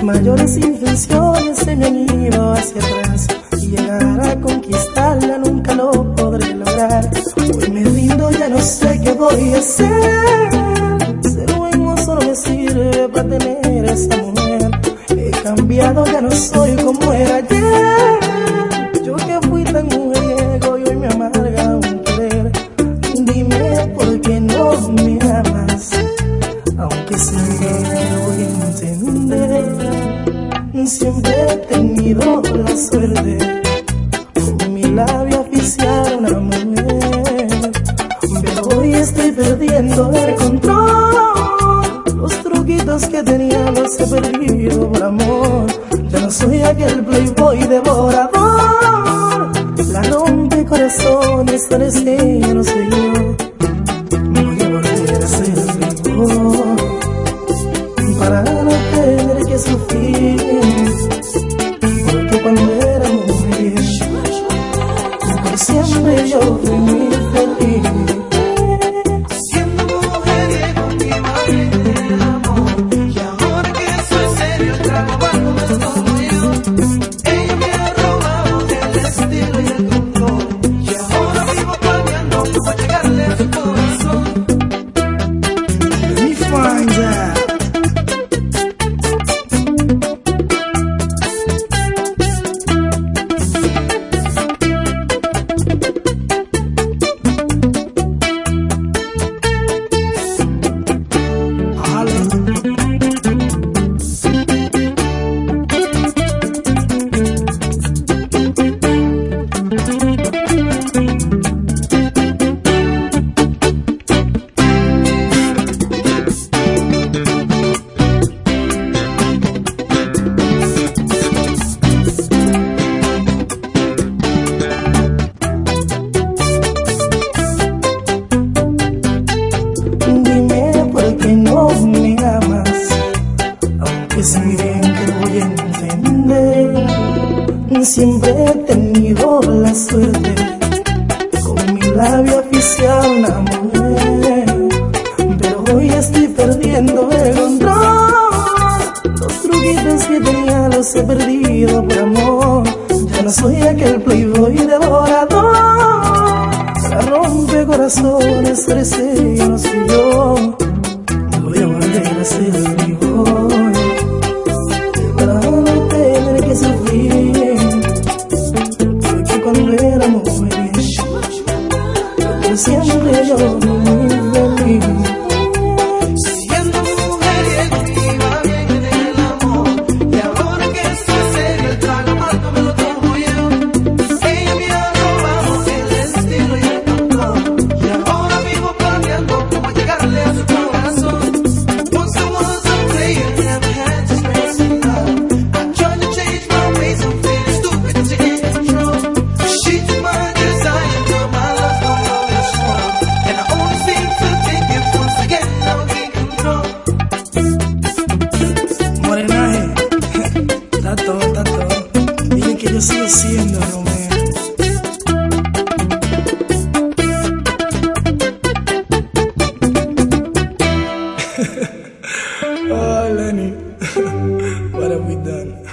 mayores intenciones se me han ido hacia atrás y llegar a conquistarla nunca lo podré lograr. Hoy me rindo, ya no sé qué voy a hacer. Ser bueno solo me sirve para tener esa mujer. He cambiado, ya no soy como era ayer. Yo que fui tan mujeriego y hoy me amarga un querer. Dime por qué no me amas, aunque sé que voy a entender. Siempre he tenido la suerte con mi labio oficial una mujer, pero hoy estoy perdiendo el control. Los truquitos que tenía los he perdido por amor. Ya no soy aquel playboy devorador. La rompe corazones, parece ya no soy yo. Voy a volver a ser playboy para no tener que sufrir, porque cuando era mujer por siempre yo fui muy feliz. Siendo mujeriego mi madre del amor, y ahora que soy serio trabajo más como yo. Ella me ha robado el estilo y el control, y ahora vivo planeando para llegarle a su corazón. Let me find out. Sé bien que voy a entender. Siempre he tenido la suerte con mi labio oficial una mujer, pero hoy estoy perdiendo el control. Los truquitos que tenía los he perdido por amor. Ya no soy aquel playboy devorador. La rompe corazones, parece ya no soy yo. Voy a volver a ser playboy para no tener que sufrir, porque cuando era mujer por siempre yo muy feliz. Siendo mujeriego me iba bien en el amor, y ahora que soy serio el trago amargo me lo tomo yo. Ella me ha robado el estilo y el control, y ahora vivo planeando cómo llegarle a su corazón. Once I was a player, never had to stress in love. I'm trying to change my ways, I'm feeling stupid to get control. She took my desire, now my love for love is strong, and I only seem to take it once again, now I'm in control. Morenaje, está todo, está todo. Dile que yo sigo siendo Romeo. Oh, Lenny, what have we done?